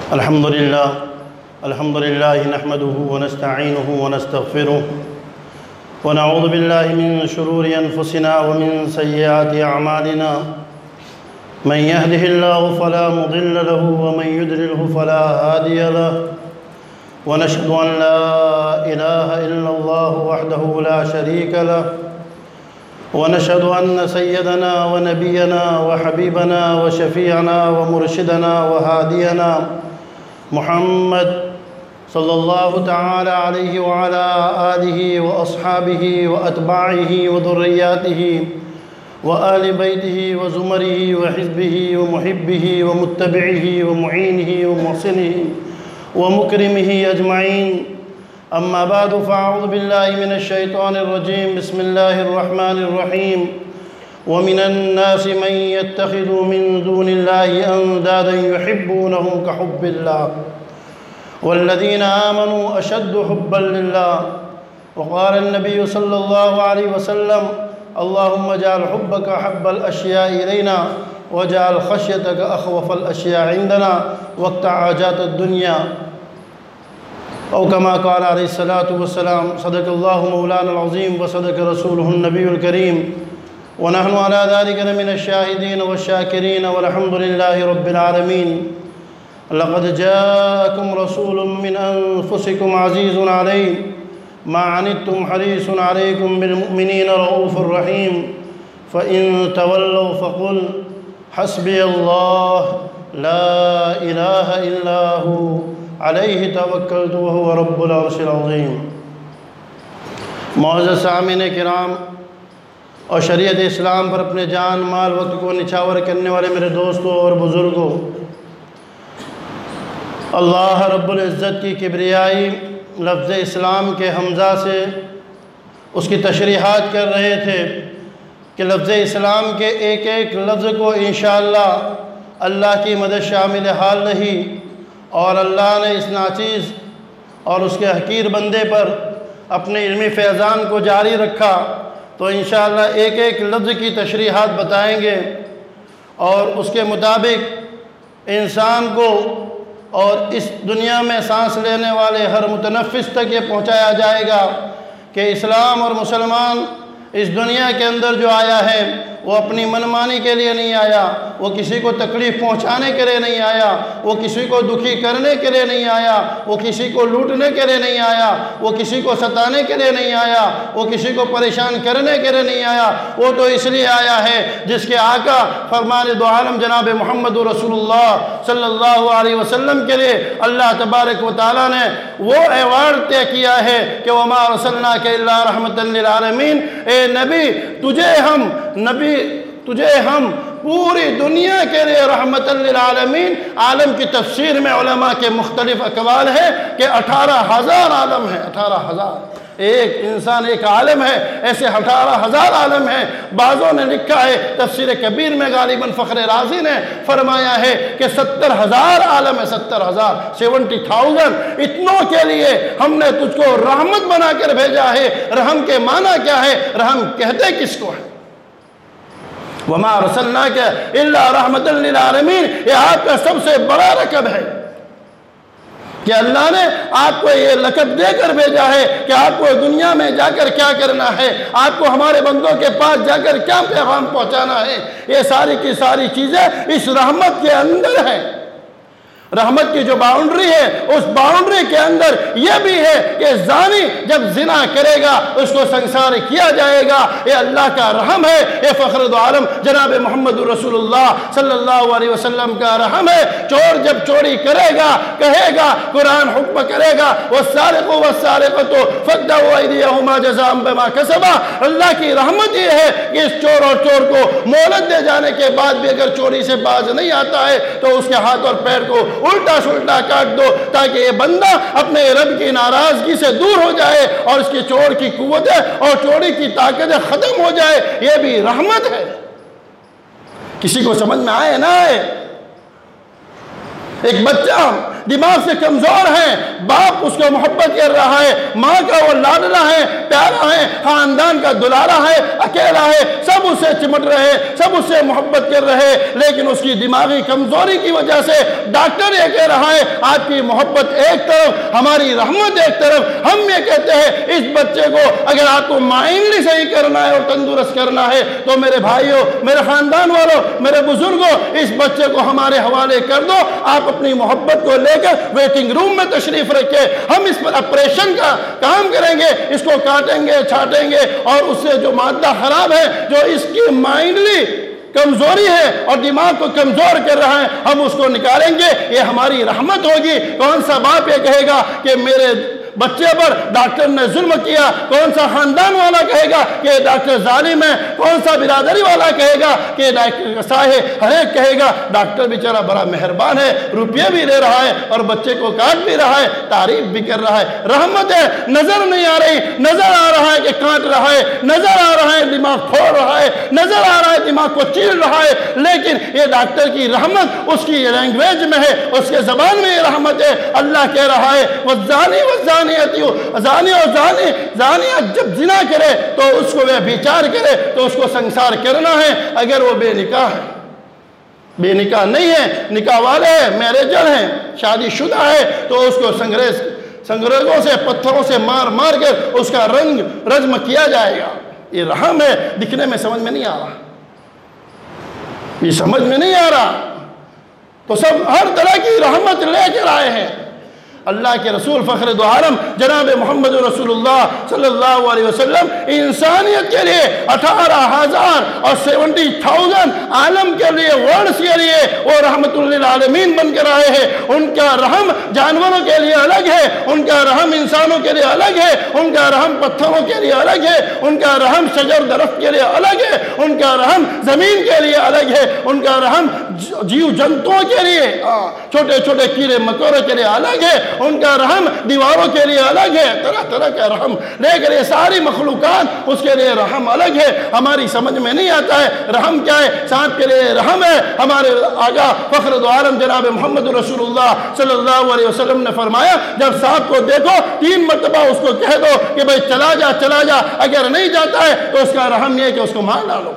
الحمد لله نحمده ونستعينه ونستغفره ونعوذ بالله من شرور أنفسنا ومن سيئات أعمالنا من يهده الله فلا مضل له ومن يضلله فلا هادي له ونشهد أن لا إله إلا الله وحده لا شريك له ونشهد أن سيدنا ونبينا وحبيبنا وشفيعنا ومرشدنا وهادينا محمد صلى الله تعالى عليه وعلى آله وأصحابه وأتباعه وذرياته وآل بيته وزمره وحزبه ومحبه ومتبعه ومعينه ومحسنه ومكرمه أجمعين. أما بعد فأعوذ بالله من الشيطان الرجيم. بسم الله الرحمن الرحيم. ومن الناس من يتخذ من دون الله أندادا يحبونهم كحب الله والذين آمنوا أشد حبا لله. وقال النبي صلى الله عليه وسلم: اللهم اجعل حبك أحب الأشياء إلينا واجعل خشيتك أخوف الأشياء عندنا واقطع حاجات الدنيا. أو كما قال عليه الصلاة والسلام: صدق الله مولانا العظيم وصدق رسوله النبي الكريم ونحن على ذلك من الشاهدين والشاكرين والحمد لله رب العالمين. لقد جاءكم رسول من أنفسكم عزيز عليه ما عنتم حريص عليكم بالمؤمنين رؤوف رحيم. فإن تولوا فقل حسبي الله لا إله إلا هو علیہ توکلت وہو رب العرش العظیم. معزز سامعین کرام اور شریعت اسلام پر اپنے جان مال وقت کو نچھاور کرنے والے میرے دوستوں اور بزرگوں، اللہ رب العزت کی کبریائی لفظ اسلام کے حمزہ سے اس کی تشریحات کر رہے تھے کہ لفظ اسلام کے ایک ایک لفظ کو انشاءاللہ اللہ کی مدد شامل حال رہی، اور اللہ نے اس ناچیز اور اس کے حقیر بندے پر اپنے علمی فیضان کو جاری رکھا تو انشاءاللہ ایک ایک لفظ کی تشریحات بتائیں گے، اور اس کے مطابق انسان کو اور اس دنیا میں سانس لینے والے ہر متنفس تک یہ پہنچایا جائے گا کہ اسلام اور مسلمان اس دنیا کے اندر جو آیا ہے وہ اپنی منمانی کے لیے نہیں آیا، وہ کسی کو تکلیف پہنچانے کے لیے نہیں آیا، وہ کسی کو دکھی کرنے کے لیے نہیں آیا، وہ کسی کو لوٹنے کے لیے نہیں آیا، وہ کسی کو ستانے کے لیے نہیں آیا، وہ کسی کو پریشان کرنے کے لیے نہیں آیا. وہ تو اس لیے آیا ہے جس کے آقا فرمان دو عالم جناب محمد رسول اللہ صلی اللہ علیہ وسلم کے لیے اللہ تبارک و تعالیٰ نے وہ ایوارڈ طے کیا ہے کہ وَمَا أَرْسَلْنَاكَ إِلَّا رَحْمَةً لِّلْعَالَمِينَ. اے نبی تجھے ہم پوری دنیا کے لیے رحمت للعالمین. عالم کی تفسیر میں علماء کے مختلف اقوال ہے کہ 18,000 عالم ہیں. 18,000 ایک انسان ایک عالم ہے، ایسے 18,000 عالم ہیں. بعضوں نے لکھا ہے تفسیر کبیر میں غالباً فخر رازی نے فرمایا ہے کہ 70,000 عالم ہے. 70,000 اتنوں کے لیے ہم نے تجھ کو رحمت بنا کر بھیجا ہے. رحم کے معنی کیا ہے؟ رحم کہتے کس کو ہے؟ وَمَا أَرْسَلْنَاكَ إِلَّا رَحْمَةً لِّلْعَالَمِينَ. یہ آپ کا سب سے بڑا لقب ہے کہ اللہ نے آپ کو یہ لقب دے کر بھیجا ہے کہ آپ کو دنیا میں جا کر کیا کرنا ہے، آپ کو ہمارے بندوں کے پاس جا کر کیا پیغام پہنچانا ہے. یہ ساری کی ساری چیزیں اس رحمت کے اندر ہیں. رحمت کی جو باؤنڈری ہے اس باؤنڈری کے اندر یہ بھی ہے کہ زانی جب زنا کرے گا اس کو سنسار کیا جائے گا. یہ اللہ کا رحم ہے. یہ فخر دو عالم جناب محمد رسول اللہ صلی اللہ علیہ وسلم کا رحم ہے. چور جب چوری کرے گا کہے گا، قرآن حکم کرے گا والسارق والسارقۃ فاقطعوا ایدیہما جزاء بما کسبا. اللہ کی رحمت یہ ہے کہ اس چور اور چور کو مہلت دے جانے کے بعد بھی اگر چوری سے باز نہیں آتا ہے تو اس کے ہاتھ اور پیر کو الٹا سلٹا کاٹ دو تاکہ یہ بندہ اپنے رب کی ناراضگی سے دور ہو جائے اور اس کی چور کی قوتیں اور چوری کی طاقتیں ختم ہو جائے. یہ بھی رحمت ہے. کسی کو سمجھ میں آئے نہ آئے، ایک بچہ دماغ سے کمزور ہیں، باپ اس کو محبت کر رہا ہے، ماں کا وہ لاڈلا ہے، پیارا ہے، خاندان کا دلارا ہے، اکیلا ہے، سب اسے چمٹ رہے، سب اسے محبت کر رہے، لیکن اس کی دماغی کمزوری کی وجہ سے ڈاکٹر یہ کہہ رہا ہے آپ کی محبت ایک طرف، ہماری رحمت ایک طرف۔ ہم یہ کہتے ہیں اس بچے کو اگر آپ کو مائنڈلی صحیح کرنا ہے اور تندرست کرنا ہے تو میرے بھائیوں، میرے خاندان والوں، میرے بزرگوں، اس بچے کو ہمارے حوالے کر دو۔ آپ اپنی محبت کو لے کر ویٹنگ روم میں تشریف رکھے، ہم اس پر آپریشن کا کام کریں گے، اس کو کاٹیں گے، چھاٹیں گے، اور اس سے جو مادہ خراب ہے، جو اس کی مائنڈلی کمزوری ہے اور دماغ کو کمزور کر رہا ہے، ہم اس کو نکالیں گے۔ یہ ہماری رحمت ہوگی۔ کون سا باپ یہ کہے گا کہ میرے بچے پر ڈاکٹر نے ظلم کیا؟ کون سا خاندان والا کہے گا کہ ڈاکٹر ظالم ہے؟ کون سا برادری والا کہے گا کہ ڈاکٹر صاحب؟ ہر ایک کہے گا ڈاکٹر بیچارہ بڑا مہربان ہے، روپیے بھی لے رہا ہے اور بچے کو کاٹ بھی رہا ہے، تعریف بھی کر رہا ہے۔ رحمت ہے، نظر نہیں آ رہی، نظر آ رہا ہے کہ کاٹ رہا ہے، نظر آ رہا ہے دماغ پھوڑ رہا ہے، نظر آ رہا ہے دماغ کو چیر رہا ہے، لیکن یہ ڈاکٹر کی رحمت اس کی لینگویج میں ہے، اس کے زبان میں یہ رحمت ہے۔ اللہ کہہ رہا ہے والزانی والزانیۃ، زانی اور زانیہ جب زنا کرے تو اس کو وہ بیچار کرے تو اس کو سنسار کرنا ہے۔ اگر وہ بے نکاح ہے، بے نکاح نہیں ہے، نکاح والے ہیں، میرجر ہیں، شادی شدہ ہے، تو اس کو سنگریزوں سے، پتھروں سے مار مار کر اس کا رنگ رجم کیا جائے گا۔ یہ رحم ہے، دکھنے میں سمجھ میں نہیں آ رہا، یہ سمجھ میں نہیں آ رہا، تو سب ہر طرح کی رحمت لے کر آئے ہیں۔ اللہ کے رسول فخر دو عالم جناب محمد رسول اللہ صلی اللہ علیہ وسلم انسانیت کے لیے 18,070 عالم کے لیے ورڈز کے لیے وہ رحمت للعالمین بن کر آئے ہیں۔ ان کا رحم جانوروں کے لیے الگ ہے، ان کا رحم انسانوں کے لیے الگ ہے، ان کا رحم پتھروں کے لیے الگ ہے، ان کا رحم شجر درخت کے لیے الگ ہے، ان کا رحم زمین کے لیے الگ ہے، ان کا رحم جیو جنتوں کے لیے، چھوٹے چھوٹے کیڑے مکوڑے کے لیے الگ ہے، ان کا رحم دیواروں کے لیے الگ ہے، طرح طرح کا رحم، لیکن یہ ساری مخلوقات اس کے لیے رحم الگ ہے۔ ہماری سمجھ میں نہیں آتا ہے رحم کیا ہے۔ سانپ کے لیے رحم ہے۔ ہمارے آقا فخر دو عالم جناب محمد رسول اللہ صلی اللہ علیہ وسلم نے فرمایا جب سانپ کو دیکھو 3 مرتبہ اس کو کہہ دو کہ بھائی چلا جا چلا جا، اگر نہیں جاتا ہے تو اس کا رحم یہ ہے کہ اس کو مار ڈالو۔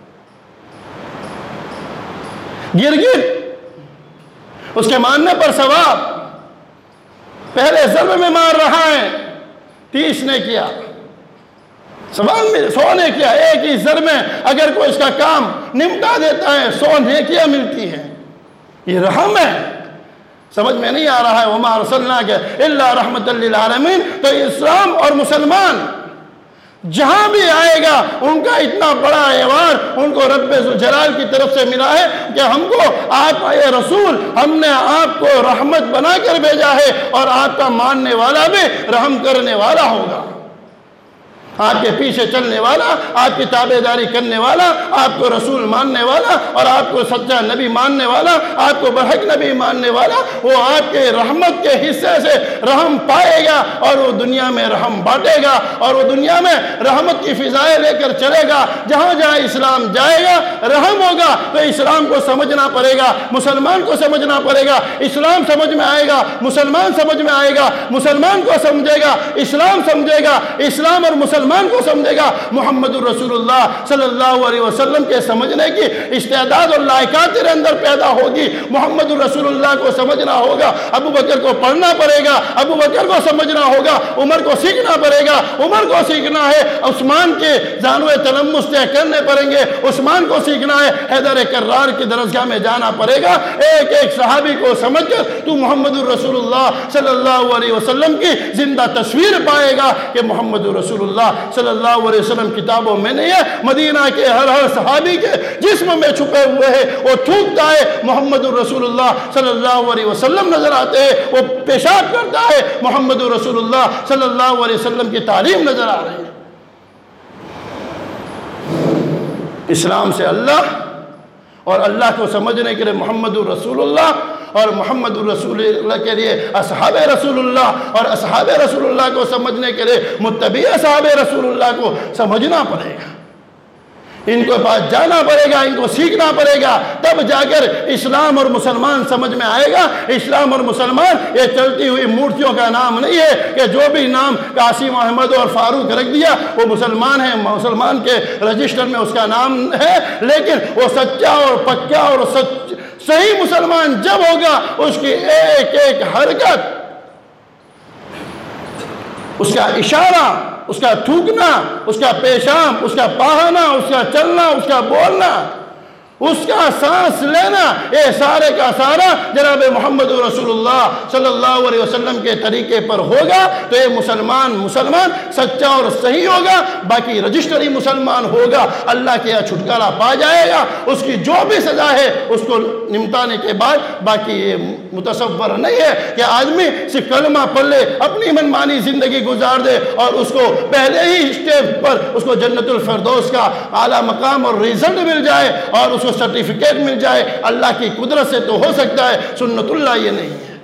گرگٹ اس کے ماننے پر ثواب، پہلے ضرب میں مار رہا ہے، 30 نے کیا، ثواب میں 100 نے کیا، ایک ہی ضرب میں اگر کوئی اس کا کام نمٹا دیتا ہے 100 نیکیاں ملتی ہیں۔ یہ رحم ہے، سمجھ میں نہیں آ رہا ہے۔ وَمَا أَرْسَلْنَاكَ إِلَّا رَحْمَةً لِّلْعَالَمِينَ، تو اسلام اور مسلمان جہاں بھی آئے گا ان کا اتنا بڑا ایوارڈ ان کو رب ذوالجلال کی طرف سے ملا ہے کہ ہم کو آپ اے رسول، ہم نے آپ کو رحمت بنا کر بھیجا ہے اور آپ کا ماننے والا بھی رحم کرنے والا ہوگا۔ آپ کے پیچھے چلنے والا، آپ کی تابعداری کرنے والا، آپ کو رسول ماننے والا اور آپ کو سچا نبی ماننے والا، آپ کو برحق نبی ماننے والا، وہ آپ کے رحمت کے حصے سے رحم پائے گا اور وہ دنیا میں رحم بانٹے گا اور وہ دنیا میں رحمت کی فضائیں لے کر چلے گا۔ جہاں جہاں اسلام جائے گا رحم ہوگا، تو اسلام کو سمجھنا پڑے گا، مسلمان کو سمجھنا پڑے گا۔ اسلام سمجھ میں آئے گا، مسلمان سمجھ میں آئے گا، مسلمان کو سمجھے گا، اسلام سمجھے گا، اسلام اور مسلمان کو سمجھے گا۔ محمد الرسول اللہ صلی اللہ علیہ وسلم کے سمجھنے کی استعداد اور لائقات تیرے اندر پیدا ہوگی۔ محمد الرسول اللہ کو سمجھنا ہوگا، ابو بکر کو پڑھنا پڑے گا، ابو بکر کو سمجھنا ہوگا، عمر کو سیکھنا پڑے گا، عمر کو سیکھنا ہے، عثمان کے زانوِ تلمس طے کرنے پڑیں گے، عثمان کو سیکھنا ہے، حیدر کرار کی درسگاہ میں جانا پڑے گا۔ ایک ایک صحابی کو سمجھ کر تو محمد الرسول اللہ صلی اللہ علیہ وسلم کی زندہ تصویر پائے گا کہ محمد الرسول اللہ صلی اللہ علیہ وسلم کتابوں میں نہیں ہے، مدینہ کے ہر صحابی کے جسم میں چھپے ہوئے ہیں۔ وہ تھوکتا ہے، محمد الرسول اللہ صلی اللہ علیہ وسلم نظر آتے ہیں، وہ پیشاب کرتا ہے، محمد الرسول اللہ صلی اللہ علیہ وسلم کی تعلیم نظر آ رہی ہے۔ اسلام سے اللہ اور اللہ کو سمجھنے کے لیے محمد الرسول اللہ اور محمد الرسول اللہ کے لیے اصحاب رسول اللہ اور اصحاب رسول اللہ کو سمجھنے کے لیے متبع اصحاب رسول اللہ کو سمجھنا پڑے گا۔ ان کو پاس جانا پڑے گا، ان کو سیکھنا پڑے گا، تب جا کر اسلام اور مسلمان سمجھ میں آئے گا۔ اسلام اور مسلمان یہ چلتی ہوئی مورتیوں کا نام نہیں ہے کہ جو بھی نام قاسم احمد اور فاروق رکھ دیا وہ مسلمان ہے، مسلمان کے رجسٹر میں اس کا نام ہے، لیکن وہ سچا اور پکا اور صحیح مسلمان جب ہوگا اس کی ایک ایک حرکت، اس کا اشارہ، اس کا تھوکنا، اس کا پیشاب، اس کا پاہنا، اس کا چلنا، اس کا بولنا، اس کا سانس لینا، یہ سارے کا سارا جناب محمد رسول اللہ صلی اللہ علیہ وسلم کے طریقے پر ہوگا تو یہ مسلمان سچا اور صحیح ہوگا۔ باقی رجسٹری مسلمان ہوگا، اللہ کے یہاں چھٹکارا پا جائے گا، اس کی جو بھی سزا ہے اس کو نمٹانے کے بعد باقی یہ متصور نہیں ہے کہ آدمی صرف کلمہ پڑھ لے، اپنی منمانی زندگی گزار دے اور اس کو پہلے ہی اسٹیپ پر اس کو جنت الفردوس کا اعلیٰ مقام اور رزلٹ مل جائے اور اس کو سرٹیفکیٹ مل جائے۔ اللہ کی قدرت سے تو ہو سکتا ہے، سنت اللہ یہ نہیں ہے۔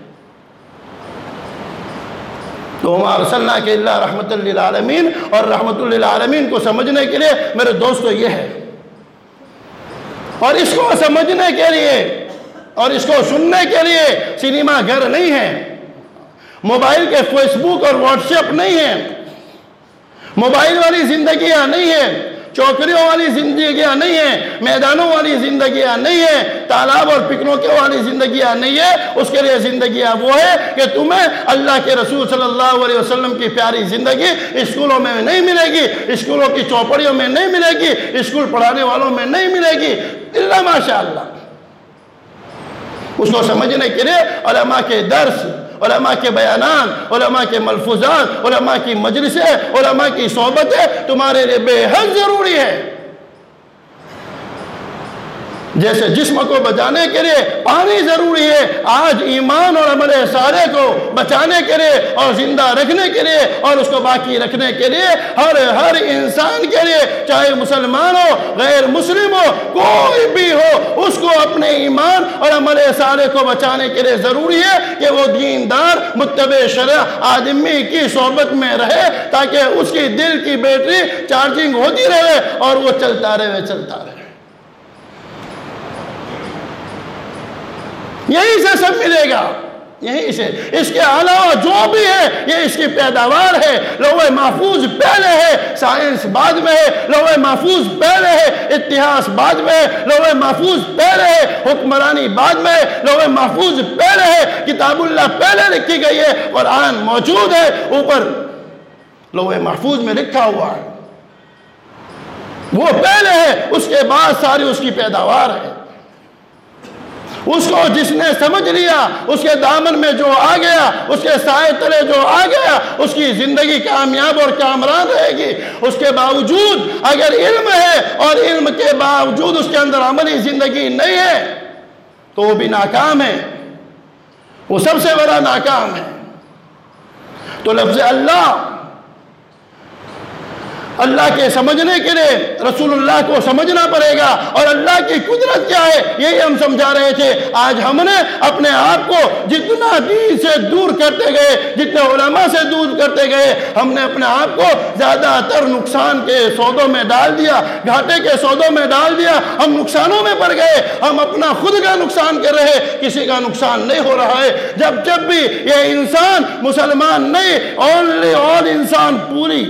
تو وما ارسلناک الا رحمۃ للعالمین، اور رحمۃ للعالمین کو سمجھنے کے لیے میرے دوستو یہ ہے، اور اس کو سمجھنے کے لیے اور اس کو سننے کے لیے سینما گھر نہیں ہے، موبائل کے فیس بک اور واٹس ایپ نہیں ہے، موبائل والی زندگیاں نہیں ہیں، چوکریوں والی زندگیاں نہیں ہیں، میدانوں والی زندگیاں نہیں ہیں، تالاب اور پکنوں والی زندگیاں نہیں ہے۔ اس کے لیے زندگیاں وہ ہے کہ تمہیں اللہ کے رسول صلی اللہ علیہ وسلم کی پیاری زندگی اسکولوں میں نہیں ملے گی، اسکولوں کی چوپڑیوں میں نہیں ملے گی، اسکول پڑھانے والوں میں نہیں ملے گی، الا ماشاءاللہ۔ اس کو سمجھنے کے لیے علماء کے درس، علماء کے بیانات، علماء کے ملفوظات، علماء کی مجلسیں، علماء کی صحبتیں تمہارے لیے بے حد ضروری ہے۔ جیسے جسم کو بچانے کے لیے پانی ضروری ہے، آج ایمان اور عمل صالح کو بچانے کے لیے اور زندہ رکھنے کے لیے اور اس کو باقی رکھنے کے لیے ہر انسان کے لیے، چاہے مسلمان ہو، غیر مسلم ہو، کوئی بھی ہو، اس کو اپنے ایمان اور عمل صالح کو بچانے کے لیے ضروری ہے کہ وہ دیندار متبع شرع آدمی کی صحبت میں رہے، تاکہ اس کی دل کی بیٹری چارجنگ ہوتی رہے اور وہ چلتا رہے۔ یہیں سے سب ملے گا، یہیں سے۔ اس کے علاوہ جو بھی ہے یہ اس کی پیداوار ہے۔ لوح محفوظ پہلے ہے، سائنس بعد میں ہے، لوح محفوظ پہلے ہے، اتہاس بعد میں ہے، لوح محفوظ پہلے ہے، حکمرانی بعد میں ہے، لوح محفوظ پہلے ہے، کتاب اللہ پہلے لکھی گئی ہے، قرآن موجود ہے، اوپر لوح محفوظ میں لکھا ہوا ہے، وہ پہلے ہے، اس کے بعد ساری اس کی پیداوار ہے۔ اس کو جس نے سمجھ لیا، اس کے دامن میں جو آ گیا، اس کے سائے تلے جو آ گیا، اس کی زندگی کامیاب اور کامران رہے گی۔ اس کے باوجود اگر علم ہے اور علم کے باوجود اس کے اندر عملی زندگی نہیں ہے تو وہ بھی ناکام ہے، وہ سب سے بڑا ناکام ہے۔ تو لفظ اللہ کے سمجھنے کے لیے رسول اللہ کو سمجھنا پڑے گا، اور اللہ کی قدرت کیا ہے یہی ہم سمجھا رہے تھے۔ آج ہم نے اپنے آپ کو جتنا دین سے دور کرتے گئے، جتنے علماء سے دور کرتے گئے، ہم نے اپنے آپ کو زیادہ تر نقصان کے سودوں میں ڈال دیا، گھاٹے کے سودوں میں ڈال دیا، ہم نقصانوں میں پڑ گئے، ہم اپنا خود کا نقصان کر رہے، کسی کا نقصان نہیں ہو رہا ہے۔ جب بھی یہ انسان مسلمان نہیں، آل انسان پوری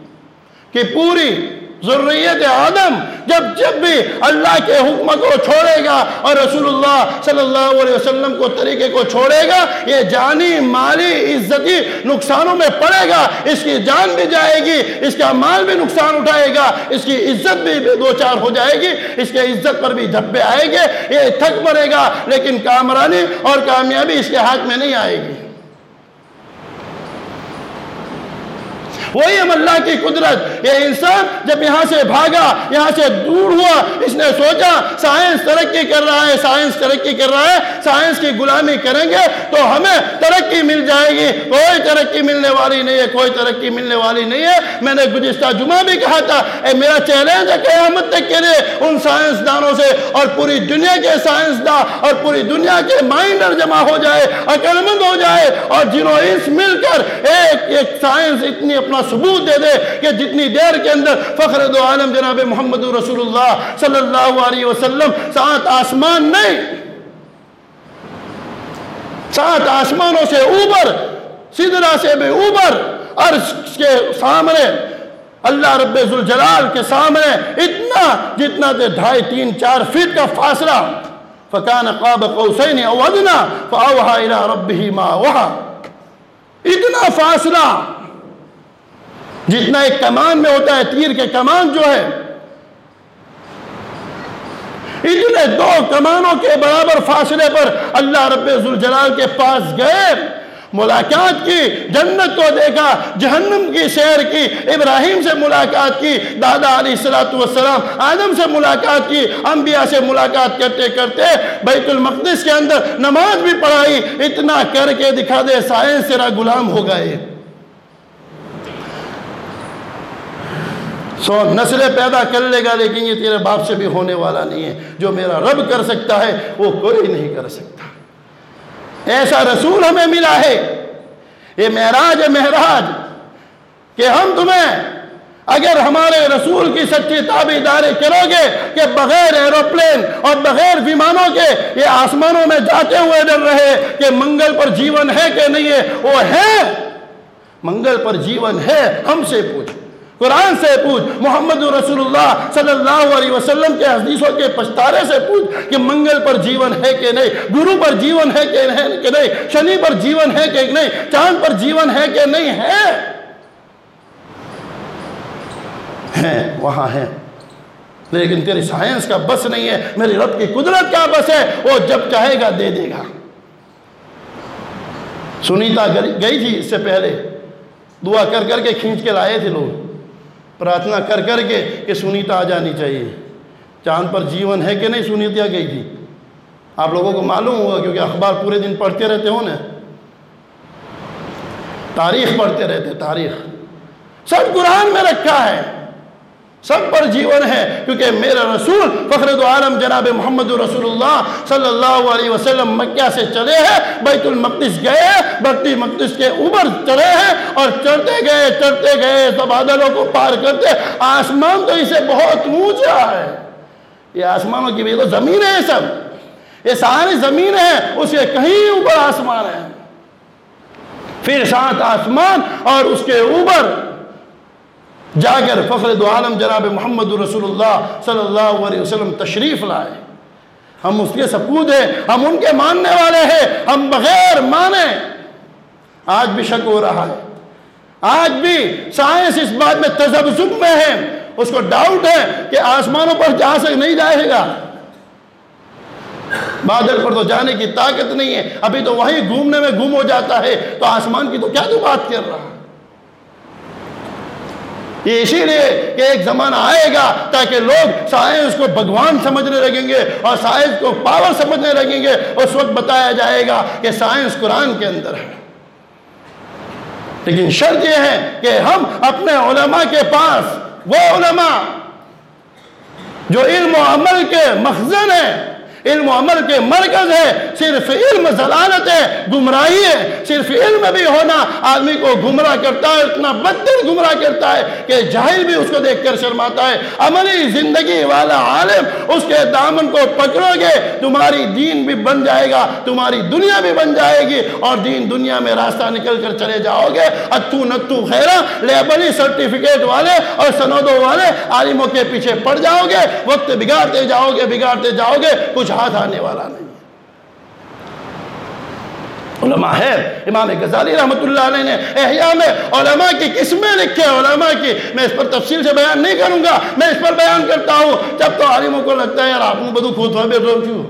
ذریت آدم جب بھی اللہ کے حکم کو چھوڑے گا اور رسول اللہ صلی اللہ علیہ وسلم کو طریقے کو چھوڑے گا، یہ جانی مالی عزتی نقصانوں میں پڑے گا، اس کی جان بھی جائے گی، اس کا مال بھی نقصان اٹھائے گا، اس کی عزت بھی دو چار ہو جائے گی، اس کے عزت پر بھی دھبے آئے گے، یہ تھک پڑے گا، لیکن کامرانی اور کامیابی اس کے ہاتھ میں نہیں آئے گی۔ وہی ہم اللہ کی قدرت۔ یہ انسان جب یہاں سے بھاگا، یہاں سے دور ہوا، اس نے سوچا سائنس ترقی کر رہا ہے، سائنس کی غلامی کریں گے تو ہمیں ترقی مل جائے گی۔ کوئی ترقی ملنے والی نہیں ہے، میں نے گزشتہ جمعہ بھی کہا تھا، میرا چیلنج ہے قیامت تک کے لیے ان سائنسدانوں سے، اور پوری دنیا کے سائنسداں اور پوری دنیا کے مائنڈر جمع ہو جائے، عقل مند ہو جائے، اور جنوں انس مل کر ایک سائنس اتنی اپنا ثبوت دے دے کہ جتنی دیر کے اندر فخر دو عالم جناب محمد رسول اللہ صلی اللہ علیہ وسلم 7 آسمان نہیں، 7 آسمانوں سے اوپر، سدرہ سے بھی اوپر، عرش کے سامنے، اللہ رب ذوالجلال کے سامنے اتنا جتنا تھے 2.5 3 4 فٹ کا فاصلہ، فَكَانَ قَابَ قَوْسَيْنِ أَوْ أَدْنَىٰ فَأَوْحَىٰ إِلَىٰ رَبِّهِ مَا أَوْحَىٰ، اتنا فاصلہ جتنا ایک کمان میں ہوتا ہے، تیر کے کمان جو ہے، اتنے 2 کمانوں کے برابر فاصلے پر اللہ رب ذوالجلال کے پاس گئے، ملاقات کی، جنت کو دیکھا، جہنم کی سیر کی، ابراہیم سے ملاقات کی، دادا علیہ السلام آدم سے ملاقات کی، انبیاء سے ملاقات کرتے کرتے بیت المقدس کے اندر نماز بھی پڑھائی، اتنا کر کے دکھا دے سائنس تیرا غلام ہو گئے۔ نسلیں پیدا کر لے گا لیکن یہ تیرے باپ سے بھی ہونے والا نہیں ہے، جو میرا رب کر سکتا ہے وہ کوئی نہیں کر سکتا۔ ایسا رسول ہمیں ملا ہے، یہ معراج ہے، معراج کہ ہم تمہیں اگر ہمارے رسول کی سچی تابعداری کرو گے کہ بغیر ایروپلین اور بغیر ومانوں کے یہ آسمانوں میں جاتے ہوئے ڈر رہے کہ منگل پر جیون ہے کہ نہیں ہے، وہ ہے، منگل پر جیون ہے، ہم سے پوچھ، قرآن سے پوچھ، محمد رسول اللہ صلی اللہ علیہ وسلم کے حدیثوں کے پشتارے سے پوچھ کہ منگل پر جیون ہے کہ نہیں، گرو پر جیون ہے کہ نہیں، شنی پر جیون ہے کہ نہیں، چاند پر جیون ہے کہ نہیں ہے، وہاں ہے، لیکن تیری سائنس کا بس نہیں ہے، میری رب کی قدرت کا بس ہے، وہ جب چاہے گا دے دے گا۔ سنیتا گئی تھی اس سے پہلے، دعا کر کر کے کھینچ کے لائے تھے لوگ، پرارتھنا کر کر کے کہ سنیتا آ جانی چاہیے، چاند پر جیون ہے کہ نہیں، سنیتا گئی تھی، آپ لوگوں کو معلوم ہوگا کیونکہ اخبار پورے دن پڑھتے رہتے ہو نا، تاریخ پڑھتے رہتے، تاریخ سب قرآن میں رکھا ہے، سب پر جیون ہے، کیونکہ میرا رسول فخر دو عالم جناب محمد رسول اللہ صلی اللہ علیہ وسلم مکہ سے چلے ہیں، بیت المقدس گئے، بیت المقدس کے اوپر چلے ہیں اور چڑھتے گئے بادلوں کو پار کرتے، آسمان تو اسے بہت اونچا ہے، یہ آسمانوں کی بھی تو زمین ہے، سب یہ ساری زمین ہے، اس کے کہیں اوپر آسمان ہے، پھر 7 آسمان اور اس کے اوپر جا کر فخر دو عالم جناب محمد رسول اللہ صلی اللہ علیہ وسلم تشریف لائے۔ ہم اس کے سپود ہیں، ہم ان کے ماننے والے ہیں، ہم بغیر مانے، آج بھی شک ہو رہا ہے، آج بھی سائنس اس بات میں تذبذب میں ہے، اس کو ڈاؤٹ ہے کہ آسمانوں پر جا سک نہیں جائے گا، بادل پر تو جانے کی طاقت نہیں ہے، ابھی تو وہیں گھومنے میں گم ہو جاتا ہے، تو آسمان کی تو کیا تو بات کر رہا ہے؟ یہ اسی لیے کہ ایک زمانہ آئے گا تاکہ لوگ سائنس کو بھگوان سمجھنے لگیں گے اور سائنس کو پاور سمجھنے لگیں گے، اس وقت بتایا جائے گا کہ سائنس قرآن کے اندر ہے، لیکن شرط یہ ہے کہ ہم اپنے علماء کے پاس، وہ علماء جو علم و عمل کے مخزن ہیں، علم و عمل کے مرکز ہے، صرف علم ضلالت ہے، گمراہی ہے، صرف علم بھی ہونا آدمی کو گمراہ کرتا ہے، اتنا بدتر گمراہ کرتا ہے کہ جاہل بھی اس کو دیکھ کر شرماتا ہے۔ عملی زندگی والا عالم، اس کے دامن کو پکڑو گے، تمہاری دین بھی بن جائے گا، تمہاری دنیا بھی بن جائے گی، اور دین دنیا میں راستہ نکل کر چلے جاؤ گے۔ اتو نتو خیرہ لیبلی سرٹیفکیٹ والے اور سندوں والے عالموں کے پیچھے پڑ جاؤ گے، وقت بگاڑتے جاؤ گے، کچھ ہاتھ آنے والا نہیں۔ علماء ہے، امام غزالی رحمت اللہ علیہ نے احیاء میں علماء کی قسمیں لکھے، علماء کی، میں اس پر تفصیل سے بیان نہیں کروں گا، میں اس پر بیان کرتا ہوں جب تو عالموں کو لگتا ہے یار آپ نے بدو کھوت ہوئے بیٹھو کیوں،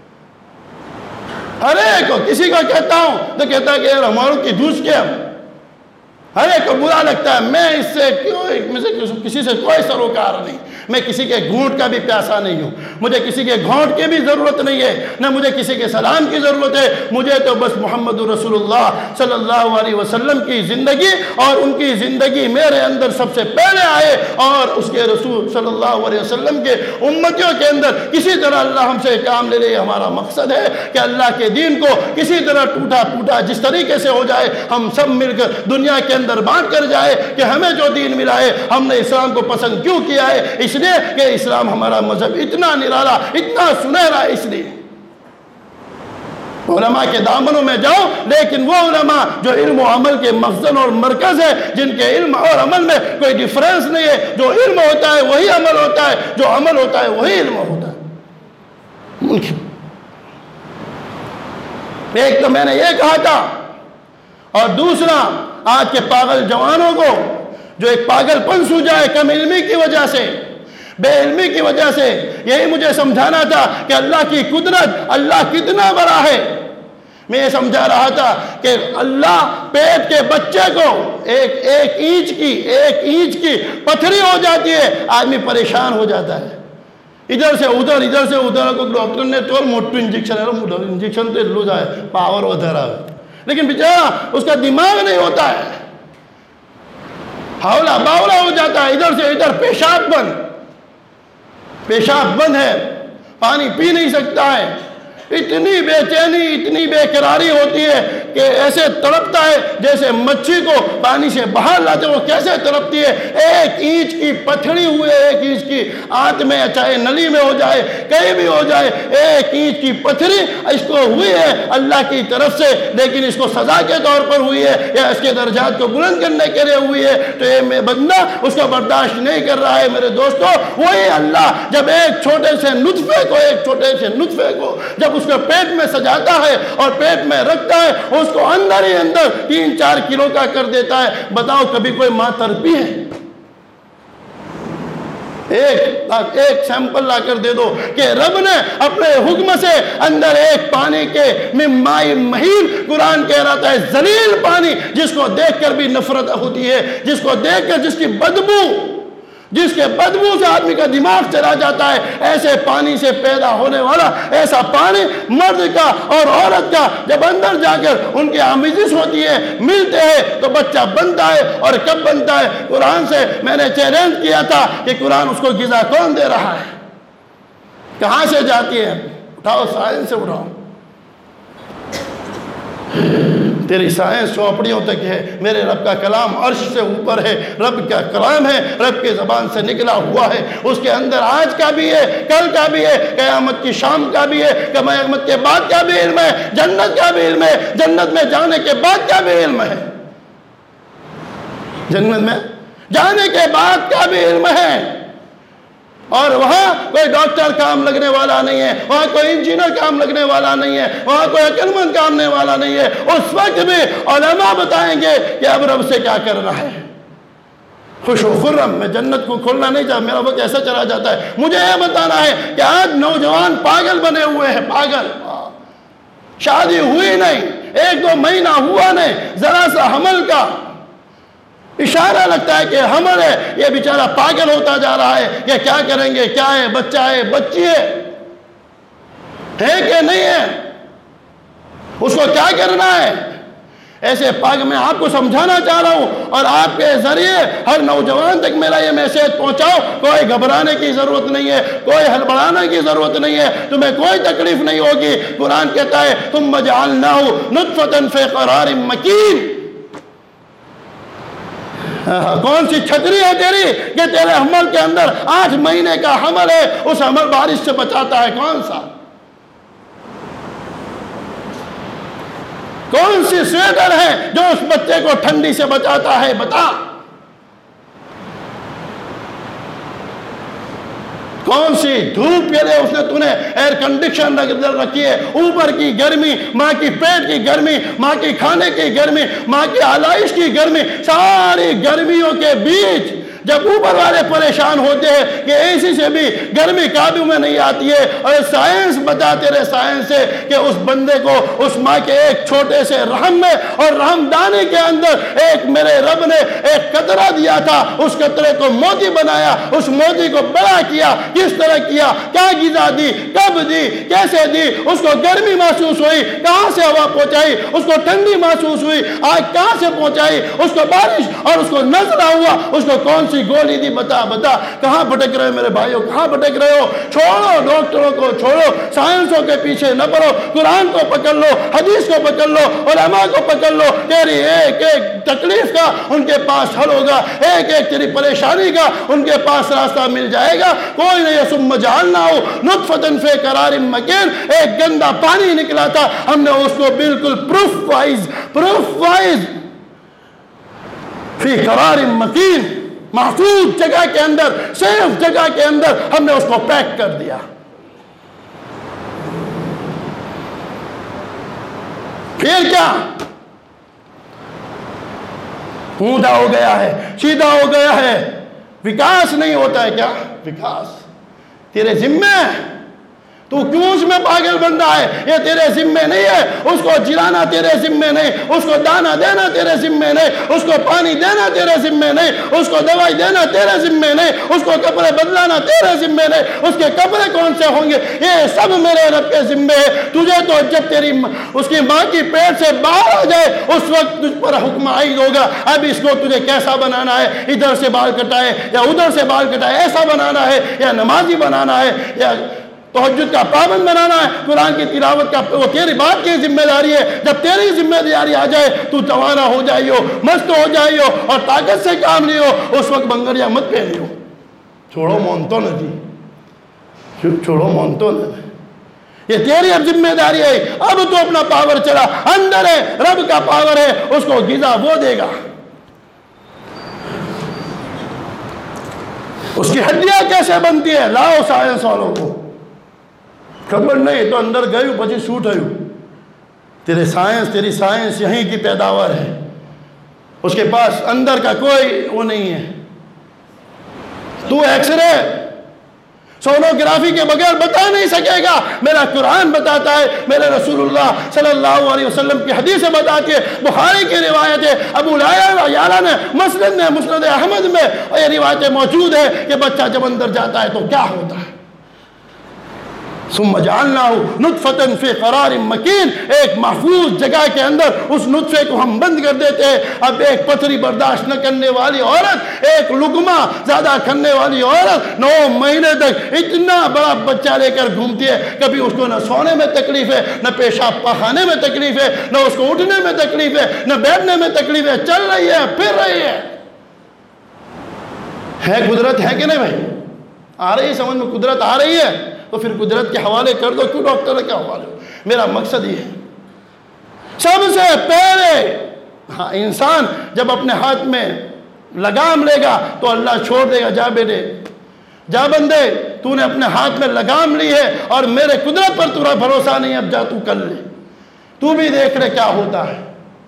ہر ایک کو کسی کو کہتا ہوں تو کہتا ہے کہ یار ہماروں کی دوس کے ہر ایک کو برا لگتا ہے، میں اس سے کیوں، کسی سے کوئی سروکار نہیں، میں کسی کے گھونٹ کا بھی پیاسا نہیں ہوں، مجھے کسی کے گھونٹ کی بھی ضرورت نہیں ہے، نہ مجھے کسی کے سلام کی ضرورت ہے، مجھے تو بس محمد رسول اللہ صلی اللہ علیہ وسلم کی زندگی اور ان کی زندگی میرے اندر سب سے پہلے آئے، اور اس کے رسول صلی اللہ علیہ وسلم کے امتیوں کے اندر کسی طرح اللہ ہم سے کام لے لے۔ ہمارا مقصد ہے کہ اللہ کے دین کو کسی طرح ٹوٹا پھوٹا جس طریقے سے ہو جائے، ہم سب مل کر دنیا کے اندر بانٹ کر جائے کہ ہمیں جو دین ملا ہے، ہم نے اسلام کو پسند کیوں کیا ہے؟ اس لیے کہ اسلام ہمارا مذہب اتنا نرالا، اتنا سنہرا، اس لیے علماء کے دامنوں میں جاؤ، لیکن وہ علماء جو علم و عمل کے مخزن اور مرکز ہے، جن کے علم اور عمل میں کوئی ڈیفرنس نہیں ہے، جو علم ہوتا ہے وہی عمل ہوتا ہے، جو عمل ہوتا ہے وہی علم ہوتا ہے۔ ایک تو میں نے یہ کہا تھا، اور دوسرا آج کے پاگل جوانوں کو جو ایک پاگل پن سوجا ہے کم علمی کی وجہ سے، بے علمی کی وجہ سے، یہی مجھے سمجھانا تھا کہ اللہ کی قدرت، اللہ کتنا بڑا ہے۔ میں یہ سمجھا رہا تھا کہ اللہ پیٹ کے بچے کو ایک اینچ کی پتھری ہو جاتی ہے، آدمی پریشان ہو جاتا ہے، ادھر سے ادھر کو ڈاکٹر نے تو موٹو انجیکشن تو لو جائے پاور ادھر آئے، لیکن بیچارہ اس کا دماغ نہیں ہوتا ہے، ہاولا باولا ہو جاتا ہے، ادھر سے ادھر پیشاب بند ہے، پانی پی نہیں سکتا ہے، اتنی بے چینی، اتنی بے قراری ہوتی ہے کہ ایسے تڑپتا ہے جیسے مچھی کو پانی سے باہر لاتے وہ کیسے تڑپتی ہے۔ ایک اینچ کی پتھری ہوئے، ایک اینچ کی آنت میں، چاہے نلی میں ہو جائے، کہیں بھی ہو جائے، ایک اینچ کی پتھری اس کو ہوئی ہے اللہ کی طرف سے، لیکن اس کو سزا کے طور پر ہوئی ہے یا اس کے درجات کو بلند کرنے کے لیے ہوئی ہے، تو یہ بندہ اس کو برداشت نہیں کر رہا ہے۔ میرے دوستو، وہی اللہ جب ایک چھوٹے سے نطفے کو جب اس کو پیٹ میں سجاتا ہے اور پیٹ میں رکھتا ہے، اس کو اندر ہی اندر 3-4 کلو کا کر دیتا ہے، بتاؤ کبھی کوئی ماں تڑپی ہے؟ ایک سیمپل لا کر دے دو کہ رب نے اپنے حکم سے اندر ایک پانی کے مائی مہین، قرآن کہہ رہا تھا ذلیل پانی، جس کو دیکھ کر بھی نفرت ہوتی ہے، جس کو دیکھ کر جس کے بدبو سے آدمی کا دماغ چلا جاتا ہے، ایسے پانی سے پیدا ہونے والا ایسا پانی مرد کا اور عورت کا جب اندر جا کر ان کی آمیزش ہوتی ہے، ملتے ہیں تو بچہ بنتا ہے۔ اور کب بنتا ہے؟ قرآن سے میں نے چیلنج کیا تھا کہ قرآن اس کو غذا کون دے رہا ہے، کہاں سے جاتی ہے؟ اٹھاؤ، سائنس سے اٹھاؤ، تیری سائنس چوپڑیوں تک ہے، میرے رب کا کلام عرش سے اوپر ہے، رب کا کلام ہے، رب کی زبان سے نکلا ہوا ہے، اس کے اندر آج کا بھی ہے، کل کا بھی ہے، قیامت کی شام کا بھی ہے، قیامت کے بعد کا بھی علم ہے، جنت کا بھی علم ہے، جنت میں جانے کے بعد کا بھی علم ہے، جنت میں جانے کے بعد کا بھی علم ہے۔ اور وہاں کوئی ڈاکٹر کام لگنے والا نہیں ہے، وہاں کوئی انجینئر کام لگنے والا نہیں ہے، وہاں کوئی عقلمند کام لگنے والا نہیں ہے۔ اس وقت بھی علماء بتائیں گے کہ اب رب سے کیا کرنا ہے۔ خوش و خرم، میں جنت کو کھولنا نہیں چاہتا، میرا وقت ایسا چلا جاتا ہے، مجھے یہ بتانا ہے کہ آج نوجوان پاگل بنے ہوئے ہیں، پاگل، شادی ہوئی نہیں، 1-2 مہینہ ہوا نہیں، ذرا سا حمل کا اشارہ لگتا ہے کہ حمل ہے، یہ بیچارہ پاگل ہوتا جا رہا ہے، یہ کیا کریں گے، کیا ہے، بچہ ہے، بچی ہے کہ نہیں ہے، اس کو کیا کرنا ہے۔ ایسے پاگل میں آپ کو سمجھانا چاہ رہا ہوں، اور آپ کے ذریعے ہر نوجوان تک میرا یہ میسیج پہنچاؤ، کوئی گھبرانے کی ضرورت نہیں ہے، کوئی ہڑبڑانے کی ضرورت نہیں ہے، تمہیں کوئی تکلیف نہیں ہوگی۔ قرآن کہتا ہے ثم جعلناه نطفة في قرار مکین۔ کون سی چھتری ہے تیری کہ تیرے حمل کے اندر 8 مہینے کا حمل ہے، اس حمل بارش سے بچاتا ہے؟ کون سی سویٹر ہے جو اس بچے کو ٹھنڈی سے بچاتا ہے؟ بتا۔ کون سی دھوپ کے لیے اس نے تُونے ایئر کنڈیشن رکھی ہے؟ اوپر کی گرمی، ماں کی پیٹ کی گرمی، ماں کی کھانے کی گرمی، ماں کی آلائش کی گرمی، ساری گرمیوں کے بیچ جب اوپر والے پریشان ہوتے ہیں کہ اے سی سے بھی گرمی قابو میں نہیں آتی ہے، اور سائنس بتاتے رہے سائنس سے کہ اس بندے کو اس ماں کے ایک چھوٹے سے رحم میں اور رحم دانے کے اندر ایک میرے رب نے ایک قطرہ دیا تھا، اس قطرے کو موتی بنایا، اس موتی کو بڑا کیا، کس طرح کیا، کیا غذا دی، کب دی، کیسے دی، اس کو گرمی محسوس ہوئی، کہاں سے ہوا پہنچائی، اس کو ٹھنڈی محسوس ہوئی، آگ کہاں سے پہنچائی، اس کو بارش اور اس کو نزلہ ہوا، اس کو کون سی گولی دی، بتا کہاں بھٹک رہے ہو میرے بھائیوں، کہاں بھٹک رہے ہو؟ چھوڑو ڈاکٹروں کو، چھوڑو سائنسوں کے پیچھے نہ پڑو، قرآن کو پکڑ لو، حدیث کو پکڑ لو، علماء کو پکڑ لو، تیری ایک ایک تکلیف کا ان کے پاس حل ہوگا، ایک ایک تیری پریشانی کا ان کے پاس راستہ مل جائے گا۔ کوئی نہیں، ثم جعلناہ نطفۃ فی قرار مکین، ایک گندا پانی نکلا تھا، ہم نے اس کو بالکل پروف وائز فی قرار مکین، محفوظ جگہ کے اندر، سیف جگہ کے اندر ہم نے اس کو پیک کر دیا۔ پھر کیا؟ اوندا ہو گیا ہے، سیدھا ہو گیا ہے، وکاس نہیں ہوتا ہے۔ کیا وکاس تیرے ذمہ ہے؟ تو کیوں اس میں پاگل بن رہا ہے؟ یہ تیرے ذمہ نہیں ہے، اس کو جلانا تیرے ذمہ نہیں، اس کو دانا دینا تیرے ذمہ نہیں، اس کو پانی دینا تیرے ذمہ نہیں، اس کو دوائی دینا تیرے ذمہ نہیں، اس کو کپڑے بدلانا تیرے ذمہ نہیں، اس کے کپڑے کون سے ہوں گے؟ یہ سب میرے رب کے ذمہ ہے۔ تجھے تو جب تیری اس کی ماں کی پیٹ سے باہر آ جائے اس وقت تجھ پر حکم عائد ہوگا، اب اس کو تجھے کیسا بنانا ہے، ادھر سے بال کٹائے یا ادھر سے بال کٹائے، ایسا بنانا ہے یا نمازی بنانا ہے یا تہجد کا پابند بنانا ہے، قرآن کی تلاوت کا، وہ تیری بات کی ذمہ داری ہے۔ جب تیری ذمہ داری آ جائے تو توانا ہو جائی ہو، مست ہو جائی ہو اور طاقت سے کام نہیں ہو، اس وقت بنگڑیاں مت پہنی ہو۔ چھوڑو مونتو نہ جی، چھوڑو مونتو نہ، یہ تیری اب ذمہ داری ہے۔ اب تو اپنا پاور چلا، اندر ہے رب کا پاور ہے، اس کو غذا وہ دے گا۔ اس کی ہڈیاں کیسے بنتی ہے؟ لاؤ سائنس والوں کو خبر نہیں، تو اندر گئے پچی سوٹ ہے، تیری سائنس یہیں کی پیداوار ہے، اس کے پاس اندر کا کوئی وہ نہیں ہے۔ تو ایکس رے سونوگرافی کے بغیر بتا نہیں سکے گا، میرا قرآن بتاتا ہے، میرے رسول اللہ صلی اللہ علیہ وسلم کی حدیثیں بتاتی ہے، بخاری کی روایت ہے، ابو یعلا نے مسند احمد میں یہ روایتیں موجود ہے کہ بچہ جب اندر جاتا ہے تو کیا ہوتا ہے۔ ثم جعلناہ نطفۃ فی قرار مکین، ایک محفوظ جگہ کے اندر اس نطفے کو ہم بند کر دیتے ہیں۔ اب ایک پتھری برداشت نہ کرنے والی عورت، ایک لقمہ زیادہ کھانے والی عورت 9 مہینے تک اتنا بڑا بچہ لے کر گھومتی ہے، کبھی اس کو نہ سونے میں تکلیف ہے، نہ پیشاب پخانے میں تکلیف ہے، نہ اس کو اٹھنے میں تکلیف ہے، نہ بیٹھنے میں تکلیف ہے، چل رہی ہے، پھر رہی ہے۔ ہے قدرت ہے کہ نہیں بھائی؟ آ رہی ہے سمجھ میں؟ قدرت آ رہی ہے تو پھر قدرت کے حوالے کر دو، کیوں ڈاکٹر کے حوالے ہو؟ میرا مقصد یہ ہے، سب سے پہلے انسان جب اپنے ہاتھ میں لگام لے گا تو اللہ چھوڑ دے گا، جا بیٹے، جا بندے، تو نے اپنے ہاتھ میں لگام لی ہے اور میرے قدرت پر تیرا بھروسہ نہیں، اب جا تو کر لے، تو بھی دیکھ لے کیا ہوتا ہے۔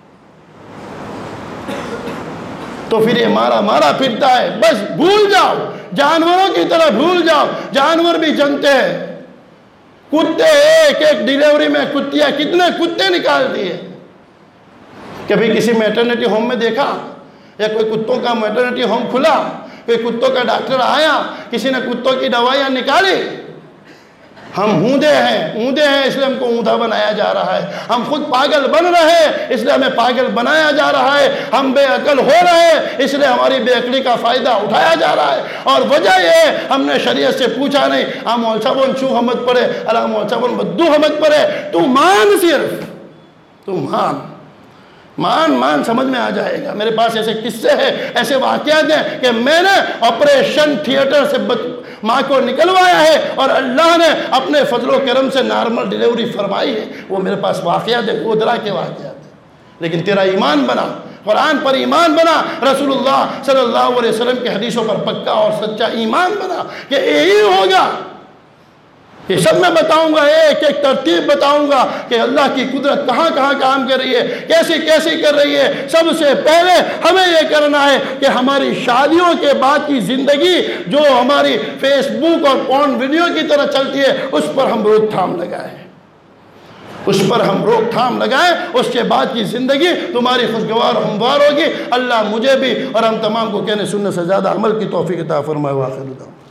تو پھر یہ مارا پھرتا ہے، بس بھول جاؤ، جانوروں کی طرح بھول جاؤ، جانور بھی جنتے ہیں، کتے ایک ڈیلیوری میں کتیاں کتنے کتے نکالتی ہے۔ کبھی کسی میٹرنیٹی ہوم میں دیکھا یا کوئی کتوں کا میٹرنیٹی ہوم کھلا، کوئی کتوں کا ڈاکٹر آیا، کسی نے کتوں کی دوائیاں نکالی؟ ہم اوندے ہیں اس لیے ہم کو اوندھا بنایا جا رہا ہے، ہم خود پاگل بن رہے ہیں اس لیے ہمیں پاگل بنایا جا رہا ہے، ہم بے عقل ہو رہے ہیں اس لیے ہماری بے عقلی کا فائدہ اٹھایا جا رہا ہے، اور وجہ یہ ہے ہم نے شریعت سے پوچھا نہیں۔ ہم مولسبون چو حمد پڑے، اللہ مولسبون بدو حمد پڑے، تو مان، صرف تو مان سمجھ میں آ جائے گا۔ میرے پاس ایسے قصے ہیں، ایسے واقعات ہیں کہ میں نے آپریشن تھیٹر سے ماں کو نکلوایا ہے اور اللہ نے اپنے فضل و کرم سے نارمل ڈیلیوری فرمائی ہے، وہ میرے پاس واقعات ہیں، گودرا کے واقعات ہیں۔ لیکن تیرا ایمان بنا، قرآن پر ایمان بنا، رسول اللہ صلی اللہ علیہ وسلم کی حدیثوں پر پکا اور سچا ایمان بنا کہ یہی ہوگا، یہ سب میں بتاؤں گا، ایک ایک ترتیب بتاؤں گا کہ اللہ کی قدرت کہاں کہاں کام کر رہی ہے، کیسی کیسی کر رہی ہے۔ سب سے پہلے ہمیں یہ کرنا ہے کہ ہماری شادیوں کے بعد کی زندگی جو ہماری فیس بک اور پورن ویڈیو کی طرح چلتی ہے، اس پر ہم روک تھام لگائیں، اس پر ہم روک تھام لگائیں۔ اس کے بعد کی زندگی تمہاری خوشگوار و ہموار ہوگی۔ اللہ مجھے بھی اور ہم تمام کو کہنے سننے سے زیادہ عمل کی توفیق عطا فرمائے۔ وآخر دعوانا